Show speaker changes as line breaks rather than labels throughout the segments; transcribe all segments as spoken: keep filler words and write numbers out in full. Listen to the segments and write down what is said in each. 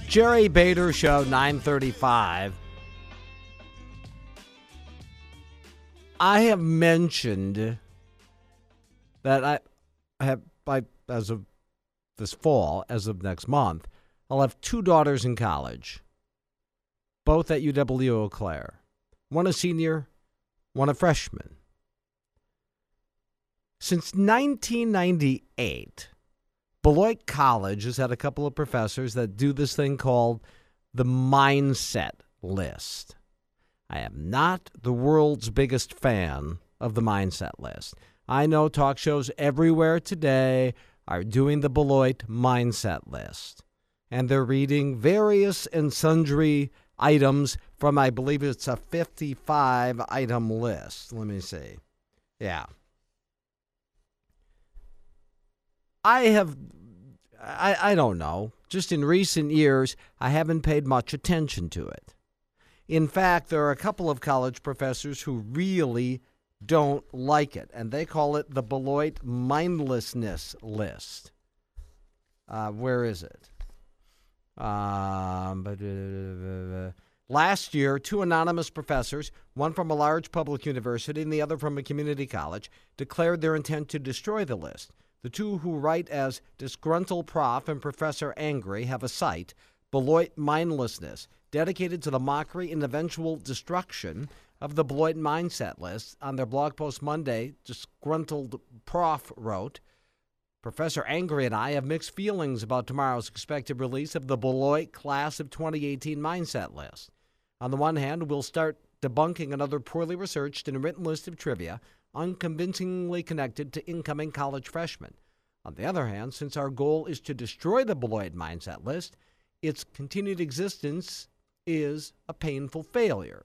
Jerry Bader Show, nine thirty-five. I have mentioned that I have, by, as of this fall, as of next month, I'll have two daughters in college, both at U W Eau Claire. One a senior, one a freshman. Since nineteen ninety-eight, Beloit College has had a couple of professors that do this thing called the mindset list. I am not the world's biggest fan of the mindset list. I know talk shows everywhere today are doing the Beloit mindset list. And they're reading various and sundry items from, I believe it's a fifty-five item list. Let me see. Yeah. I have, I, I don't know, just in recent years, I haven't paid much attention to it. In fact, there are a couple of college professors who really don't like it, and they call it the Beloit mindlessness list. Uh, where is it? Um, but, uh, last year, two anonymous professors, one from a large public university and the other from a community college, declared their intent to destroy the list. The two, who write as Disgruntled Prof and Professor Angry, have a site, Beloit Mindlessness, dedicated to the mockery and eventual destruction of the Beloit Mindset List. On their blog post Monday, Disgruntled Prof wrote, Professor Angry and I have mixed feelings about tomorrow's expected release of the Beloit Class of twenty eighteen Mindset List. On the one hand, we'll start debunking another poorly researched and written list of trivia unconvincingly connected to incoming college freshmen. On the other hand, since our goal is to destroy the Beloit Mindset List, its continued existence is a painful failure.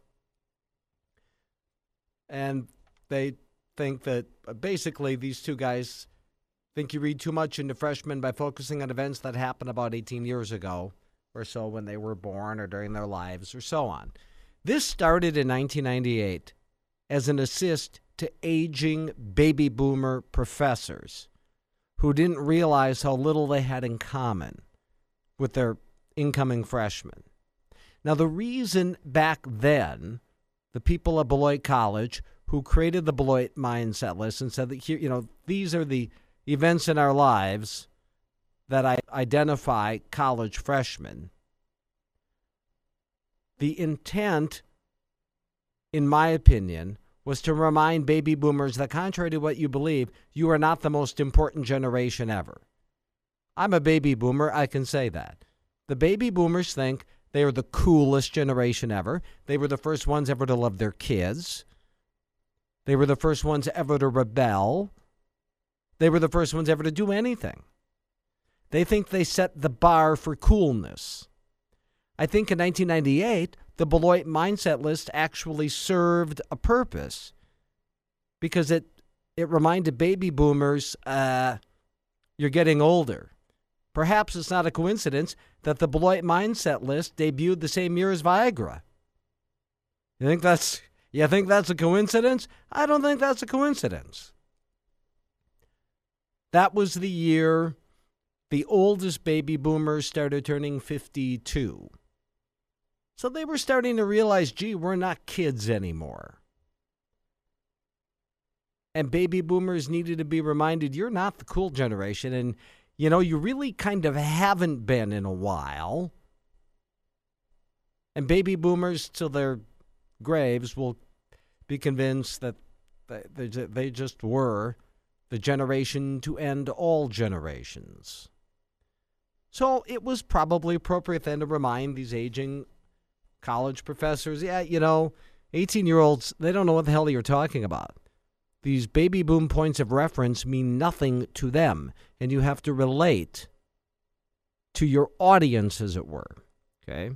And they think that uh, basically these two guys think you read too much into freshmen by focusing on events that happened about eighteen years ago or so when they were born or during their lives or so on. This started in nineteen ninety-eight as an assist to aging baby boomer professors who didn't realize how little they had in common with their incoming freshmen. Now, the reason back then the people at Beloit College who created the Beloit Mindset List and said that here, you know, these are the events in our lives that I identify college freshmen. The intent, in my opinion, was to remind baby boomers that contrary to what you believe, you are not the most important generation ever. I'm a baby boomer, I can say that. The baby boomers think they are the coolest generation ever. They were the first ones ever to love their kids. They were the first ones ever to rebel. They were the first ones ever to do anything. They think they set the bar for coolness. I think in nineteen ninety-eight, the Beloit Mindset List actually served a purpose because it it reminded baby boomers, uh, you're getting older. Perhaps it's not a coincidence that the Beloit Mindset List debuted the same year as Viagra. You think that's you think that's a coincidence? I don't think that's a coincidence. That was the year the oldest baby boomers started turning fifty-two. So they were starting to realize, gee, we're not kids anymore. And baby boomers needed to be reminded, you're not the cool generation. And, you know, you really kind of haven't been in a while. And baby boomers, till their graves, will be convinced that they, they just were the generation to end all generations. So it was probably appropriate then to remind these aging college professors, yeah, you know, eighteen-year-olds, they don't know what the hell you're talking about. These baby boom points of reference mean nothing to them, and you have to relate to your audience, as it were, okay?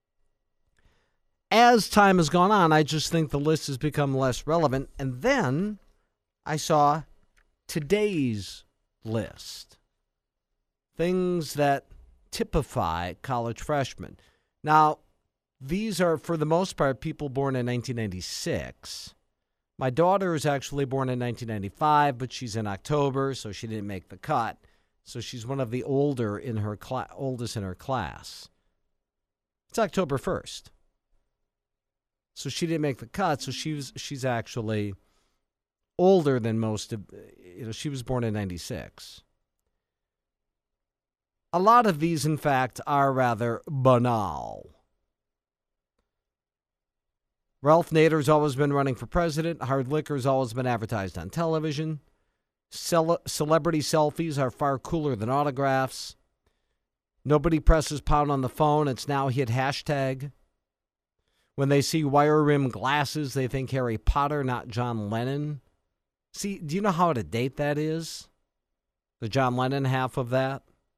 As time has gone on, I just think the list has become less relevant, and then I saw today's list. Things that typify college freshmen. Now, these are, for the most part, people born in nineteen ninety-six. My daughter is actually born in nineteen ninety-five, but she's in October, so she didn't make the cut. So she's one of the older in her cla- oldest in her class. It's October first. So she didn't make the cut, so she was she's actually older than most of, you know, she was born in ninety-six. A lot of these, in fact, are rather banal. Ralph Nader's always been running for president. Hard liquor's always been advertised on television. Cele- celebrity selfies are far cooler than autographs. Nobody presses pound on the phone. It's now hit hashtag. When they see wire-rimmed glasses, they think Harry Potter, not John Lennon. See, do you know how out of date that is? The John Lennon half of that?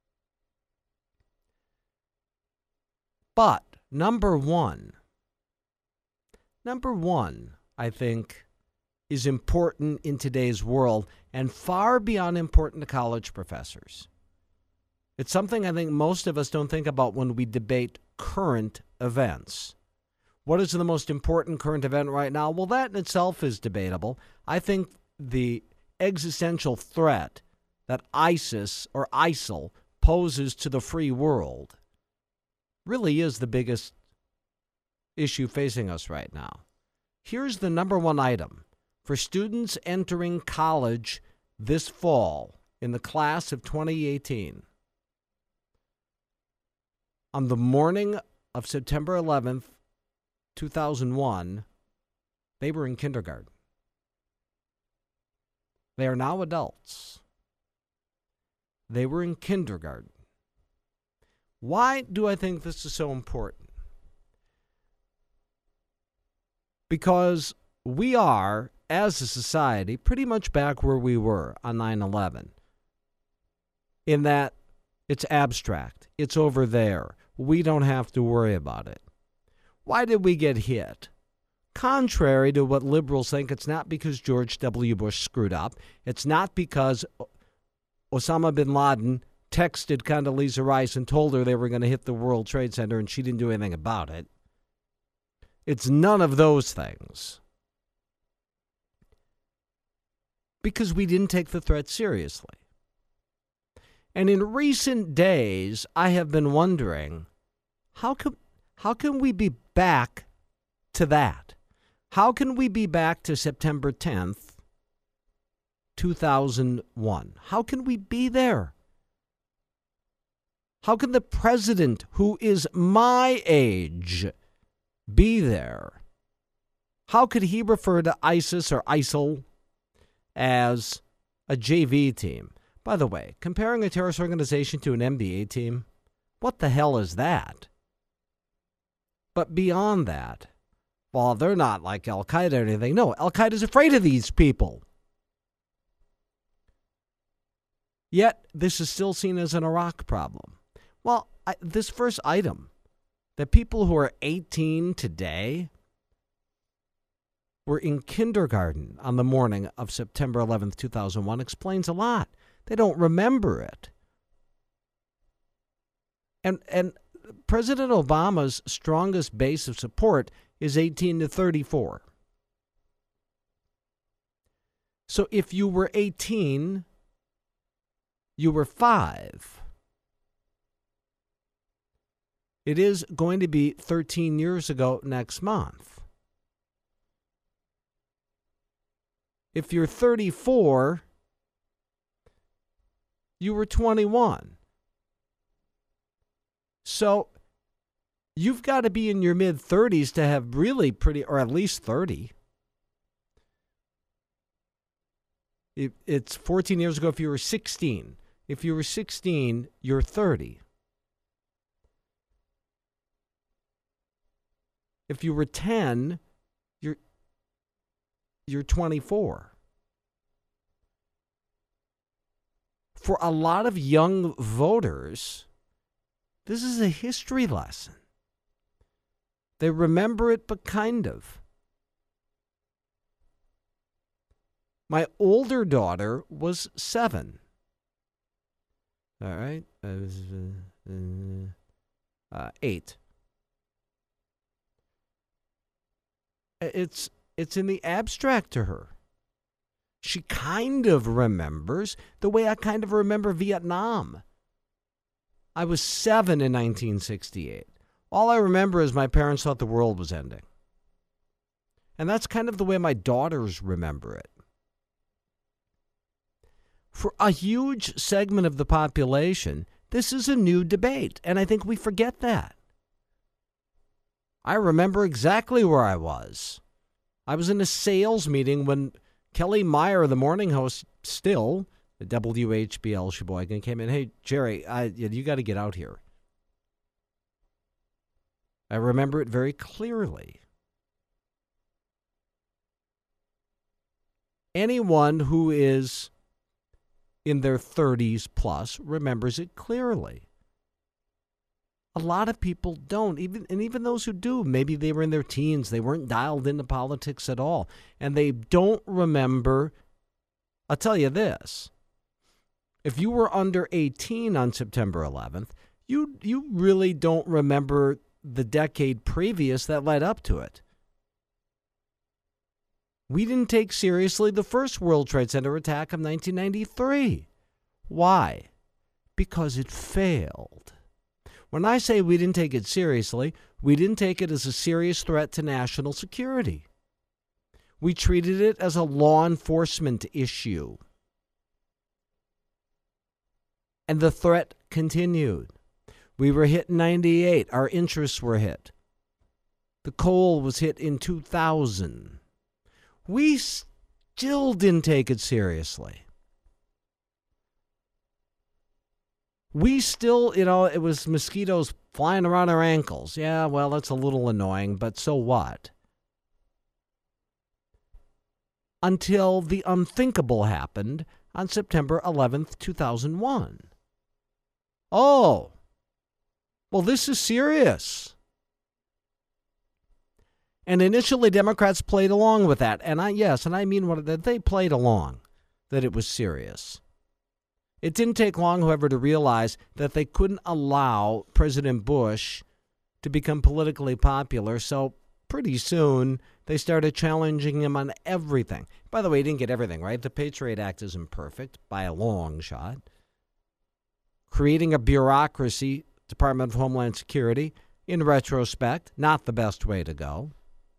But, number one, number one, I think, is important in today's world and far beyond important to college professors. It's something I think most of us don't think about when we debate current events. What is the most important current event right now? Well, that in itself is debatable. I think the existential threat that ISIS or ISIL poses to the free world really is the biggest issue facing us right now. Here's the number one item for students entering college this fall in the class of twenty eighteen. On the morning of September eleventh, two thousand one, they were in kindergarten. They are now adults. They were in kindergarten. Why do I think this is so important? Because we are, as a society, pretty much back where we were on nine eleven. In that it's abstract. It's over there. We don't have to worry about it. Why did we get hit? Contrary to what liberals think, it's not because George W. Bush screwed up. It's not because Osama bin Laden texted Condoleezza Rice and told her they were going to hit the World Trade Center and she didn't do anything about it. It's none of those things. Because we didn't take the threat seriously. And in recent days, I have been wondering, how can, how can we be back to that? How can we be back to September tenth, two thousand one? How can we be there? How can the president, who is my age, be there? How could he refer to ISIS or ISIL as a J V team? By the way, comparing a terrorist organization to an N B A team, what the hell is that? But beyond that, well, they're not like Al-Qaeda or anything. No, Al-Qaeda's afraid of these people. Yet, this is still seen as an Iraq problem. Well, I, this first item, that people who are eighteen today were in kindergarten on the morning of September eleventh, two thousand one, explains a lot. They don't remember it. And and President Obama's strongest base of support is eighteen to thirty-four. So if you were eighteen, you were five. It is going to be thirteen years ago next month. If you're thirty-four, you were twenty-one. So you've got to be in your mid-thirties to have really pretty, or at least thirty. It, it's fourteen years ago if you were sixteen. If you were sixteen, you're thirty. If you were ten, you're you're twenty-four. For a lot of young voters, this is a history lesson. They remember it, but kind of. My older daughter was seven. All right. I was uh, uh, eight. It's it's in the abstract to her. She kind of remembers the way I kind of remember Vietnam. I was seven in nineteen sixty-eight. All I remember is my parents thought the world was ending. And that's kind of the way my daughters remember it. For a huge segment of the population, this is a new debate, and I think we forget that. I remember exactly where I was. I was in a sales meeting when Kelly Meyer, the morning host, still, the W H B L Sheboygan, came in. Hey, Jerry, I, you got to get out here. I remember it very clearly. Anyone who is in their thirties plus remembers it clearly. A lot of people don't, even and even those who do, maybe they were in their teens, they weren't dialed into politics at all, and they don't remember. I'll tell you this. If you were under eighteen on September eleventh, you you really don't remember the decade previous that led up to it. We didn't take seriously the first World Trade Center attack of nineteen ninety-three. Why? Because it failed. When I say we didn't take it seriously, we didn't take it as a serious threat to national security. We treated it as a law enforcement issue. And the threat continued. We were hit in ninety-eight. Our interests were hit. The coal was hit in two thousand. We still didn't take it seriously. We still, you know, it was mosquitoes flying around our ankles. Yeah, well, that's a little annoying, but so what? Until the unthinkable happened on September eleventh, two thousand one. Oh, well, this is serious. And initially, Democrats played along with that. And I, yes, and I mean what that they played along, that it was serious. It didn't take long, however, to realize that they couldn't allow President Bush to become politically popular. So pretty soon, they started challenging him on everything. By the way, he didn't get everything, right? The Patriot Act isn't perfect by a long shot. Creating a bureaucracy, Department of Homeland Security, in retrospect, not the best way to go.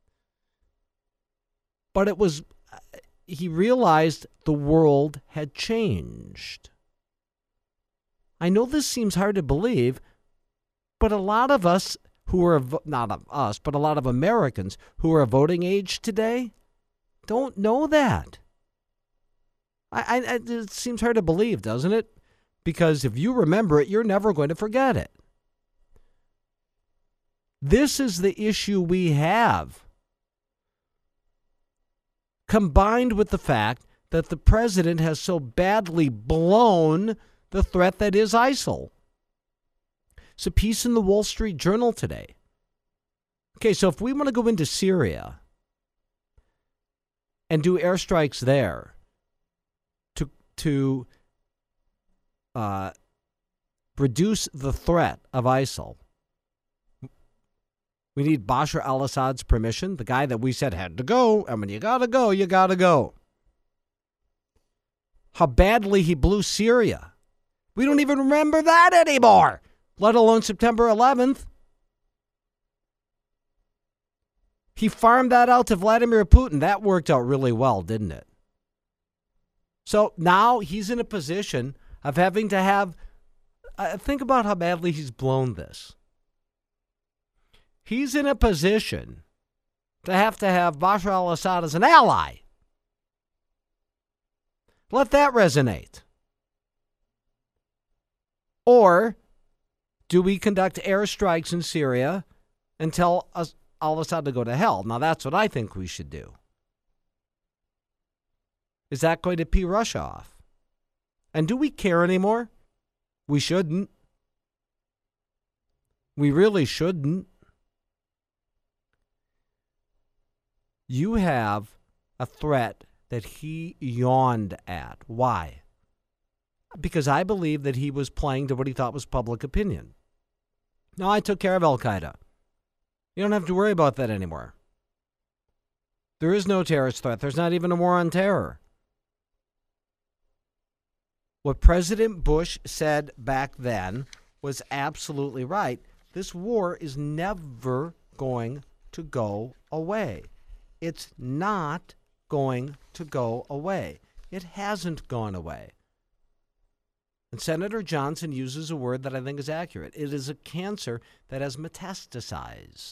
But it was, he realized the world had changed. I know this seems hard to believe, but a lot of us who are, not of us, but a lot of Americans who are voting age today don't know that. I, I, it seems hard to believe, doesn't it? Because if you remember it, you're never going to forget it. This is the issue we have, combined with the fact that the president has so badly blown the threat that is ISIL. It's a piece in the Wall Street Journal today. Okay, so if we want to go into Syria and do airstrikes there to to uh, reduce the threat of ISIL, we need Bashar al-Assad's permission, the guy that we said had to go, and when you gotta go, you gotta go. How badly he blew Syria. We don't even remember that anymore, let alone September eleventh. He farmed that out to Vladimir Putin. That worked out really well, didn't it? So now he's in a position of having to have, uh, think about how badly he's blown this. He's in a position to have to have Bashar al-Assad as an ally. Let that resonate. Or do we conduct airstrikes in Syria and tell us al-Assad to go to hell? Now, that's what I think we should do. Is that going to pee Russia off? And do we care anymore? We shouldn't. We really shouldn't. You have a threat that he yawned at. Why? Because I believe that he was playing to what he thought was public opinion. No, I took care of Al-Qaeda. You don't have to worry about that anymore. There is no terrorist threat. There's not even a war on terror. What President Bush said back then was absolutely right. This war is never going to go away. It's not going to go away. It hasn't gone away. And Senator Johnson uses a word that I think is accurate. It is a cancer that has metastasized.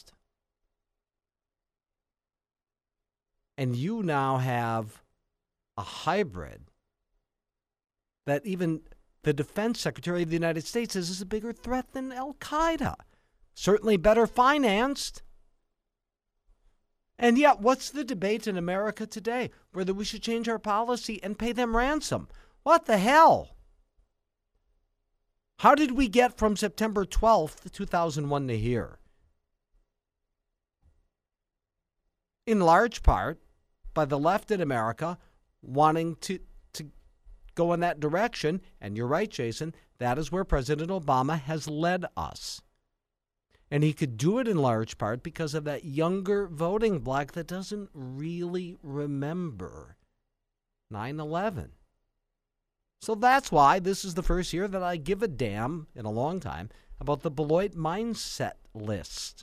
And you now have a hybrid that even the Defense Secretary of the United States says is a bigger threat than Al-Qaeda. Certainly better financed. And yet, what's the debate in America today? Whether we should change our policy and pay them ransom. What the hell? How did we get from September twelfth, two thousand one to here? In large part, by the left in America wanting to, to go in that direction. And you're right, Jason, that is where President Obama has led us. And he could do it in large part because of that younger voting bloc that doesn't really remember nine eleven. So that's why this is the first year that I give a damn in a long time about the Beloit mindset list.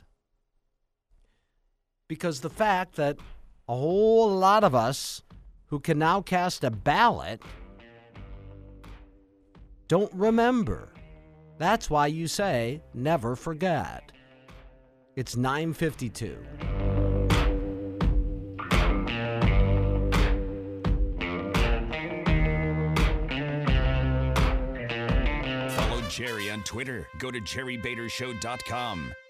Because the fact that a whole lot of us who can now cast a ballot don't remember. That's why you say never forget. It's nine fifty-two.
Follow Jerry on Twitter. Go to jerry bader show dot com.